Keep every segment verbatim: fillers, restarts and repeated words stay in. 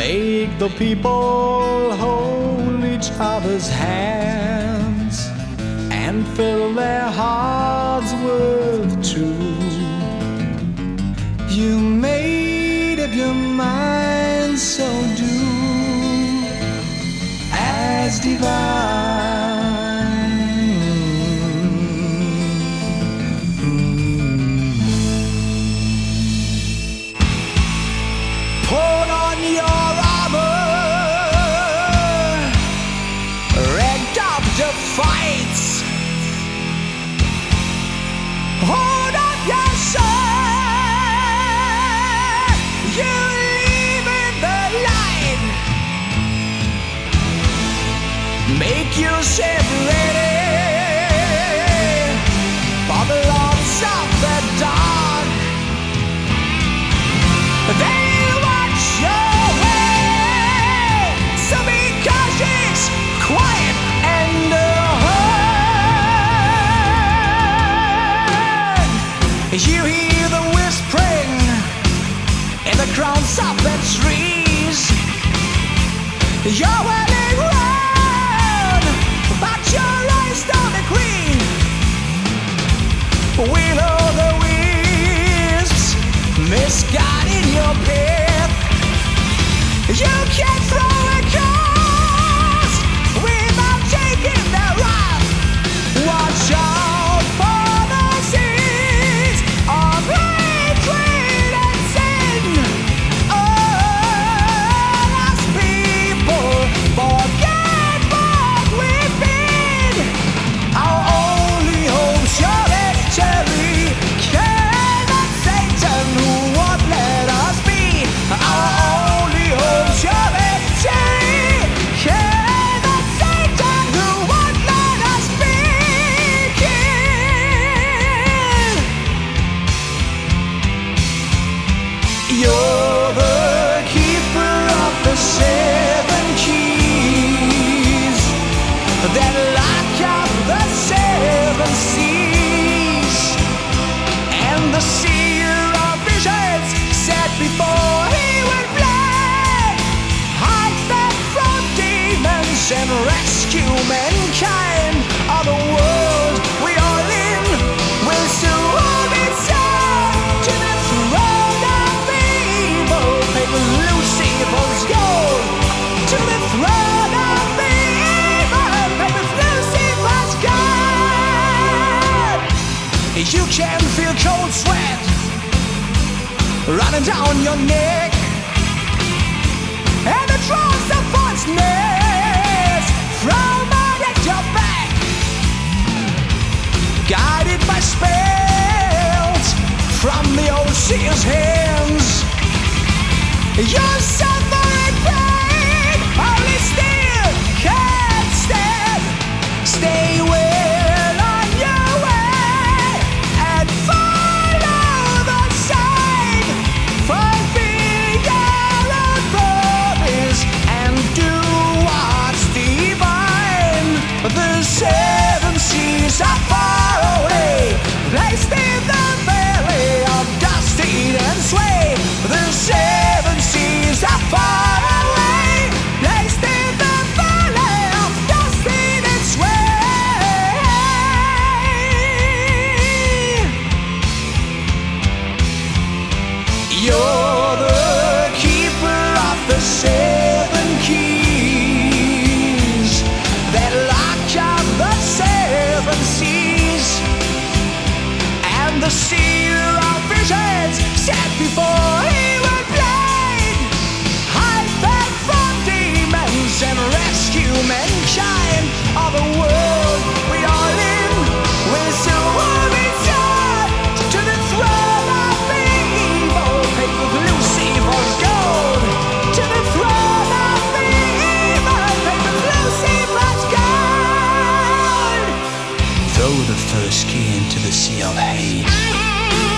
Make the people hold each other's hands and fill their hearts with truth. You made up your mind, so do as divine. Put on your armor, ranked up to fight. Hold up your sword, you leave in the light. Make yourself ready for the lords of the dark. They watch your way, so be cautious, quiet, and alert. You hear the whispering in the crowns of the trees. You're wearing round, but your eyes don't agree. We know the wisps misguiding your path. You can't throw a cross without taking the wrath. Watch out for the seeds of hatred and sin. Oh, as people forget what we've been, our only hope's your victory. Cannot Satan who won't let us be. Our only hope's your victory. Cannot Satan who won't let us be. You're the keeper of the seven keys that lock up the seven seas, and the seer of visions said before he would play, hide them from demons and rescue mankind. Of the world we are in will soon be turned to the throne of evil. Paper Lucifer's gold to the throne of evil. Paper Lucifer's gold. You can feel cold sweat running down your neck, and the drops of voiceness from out your back, guided by spells from the ocean's hands. You're suffering pain, only still can't stand. Stay well on your way and follow the sign. Fulfill your own promise and do what's divine. The seven seas are far away, placed in the valley of dust, heat, and sway. The seven seas are far away, placed in the valley of dust, heat, and sway. You're the keeper of the seven keys that lock up the seven seas, and the seer of visions said before he would play, hide them from demons and rescue mankind. Of the world we are in will soon be turned to the throne of evil. Paper Lucifer's gold to the throne of evil. Paper Lucifer's gold. Throw the first key into the sea of hate.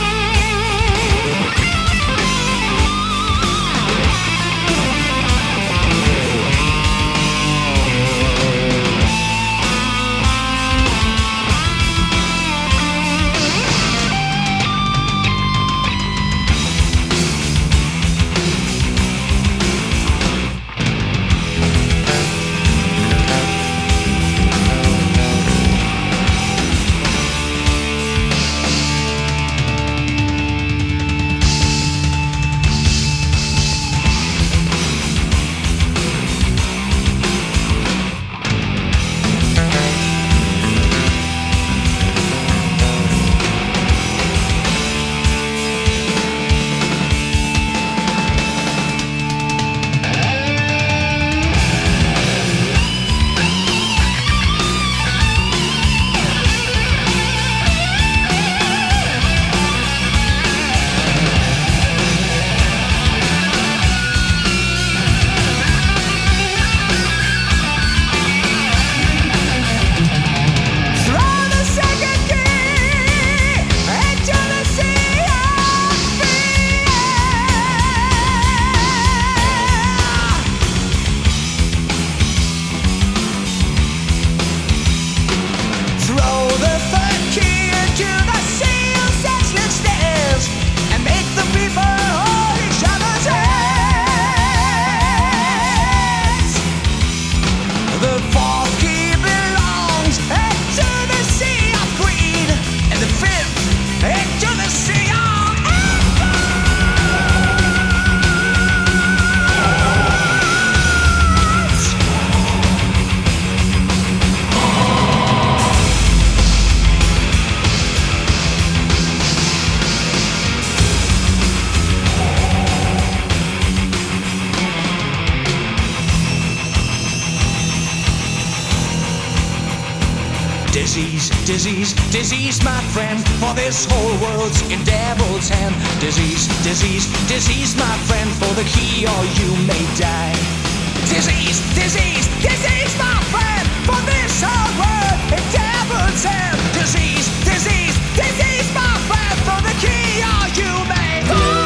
Disease, disease, disease, my friend, for this whole world's in devil's hand. Disease, disease, disease, my friend, for the key or you may die. Disease, disease, disease, my friend, for this whole world in devil's hand. Disease, disease, disease, my friend, for the key or you may die.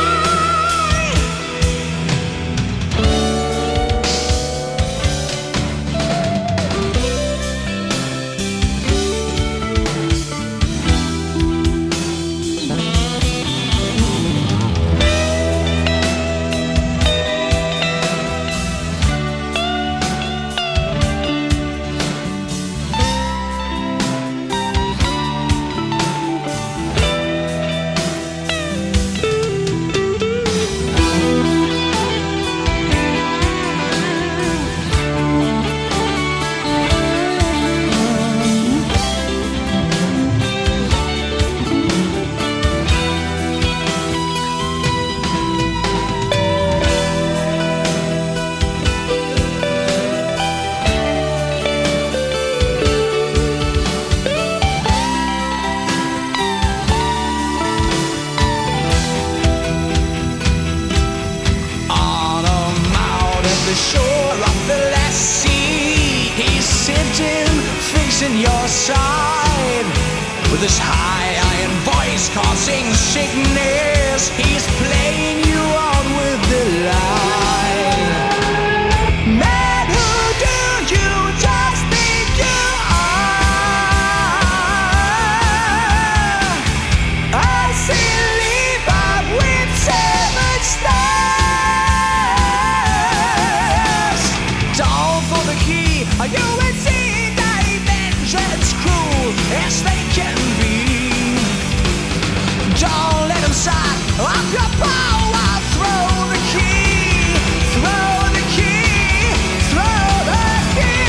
The shore of the Lassie, he's sitting facing your side with his high iron voice causing sickness. He's playing you on with delight. Man, who do you just think you are? A silly bob with seven stars. You will see dimensions cruel as they can be. Don't let them suck up your power. Throw the key, throw the key, throw the key.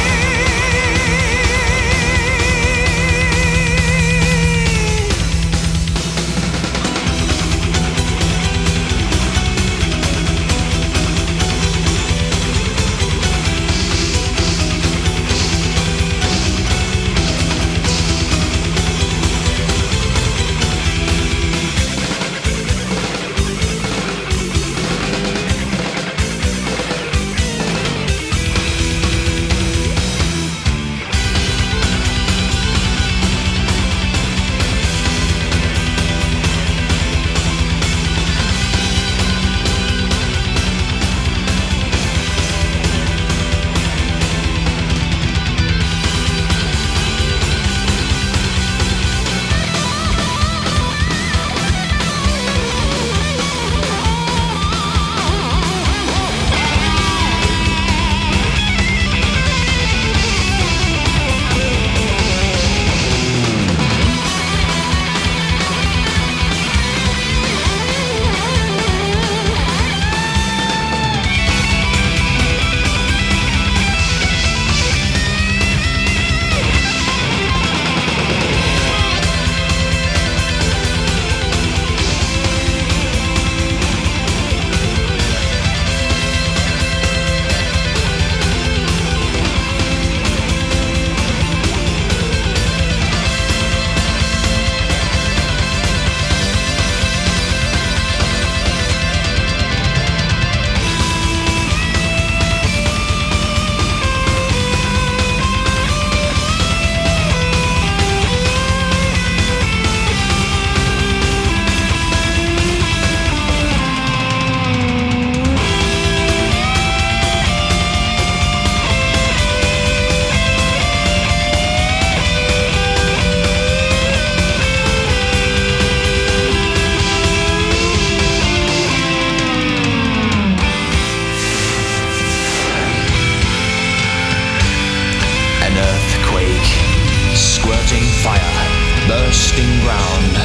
bursting ground,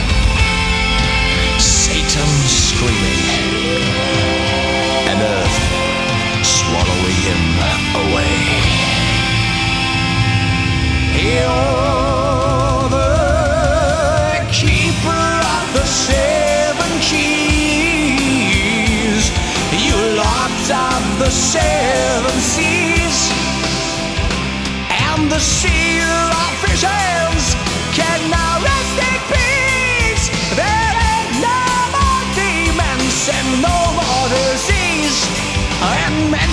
Satan screaming, and earth swallowing him away. You're the keeper of the seven keys. You locked up the seven seas, and the seal of Israel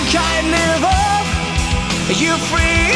kindly live up. You free